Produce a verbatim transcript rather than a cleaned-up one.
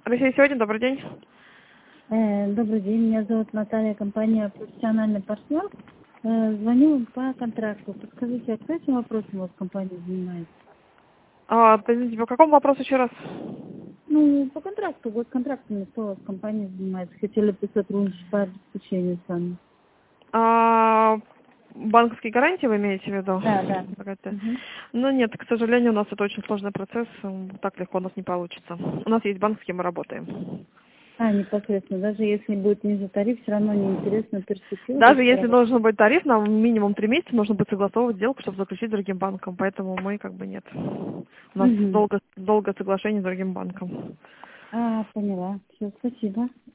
Россия сегодня, добрый день. Э, Добрый день, меня зовут Наталья, компания «Профессиональный партнер». Э, Звоню вам по контракту. Подскажите, а кто этим вопросом у вас компания занимается? А, извините, по какому вопросу еще раз? Ну, по контракту, вот контрактами, кто у вас компания занимается? Хотели бы сотрудничать по обеспечению с вами. А, банковские гарантии вы имеете в виду? Да, да. Какая-то? Мгм. Ну нет, к сожалению, у нас это очень сложный процесс, м, так легко у нас не получится. У нас есть банк, с кем мы работаем. А, непосредственно, даже если будет ниже тариф, все равно неинтересно перспектива Даже дальше если работать. должен быть тариф, нам минимум три месяца нужно будет согласовывать сделку, чтобы заключить с другим банком, поэтому мы как бы нет. У нас Мгм. долго, долго соглашение с другим банком. А, поняла. Все, спасибо.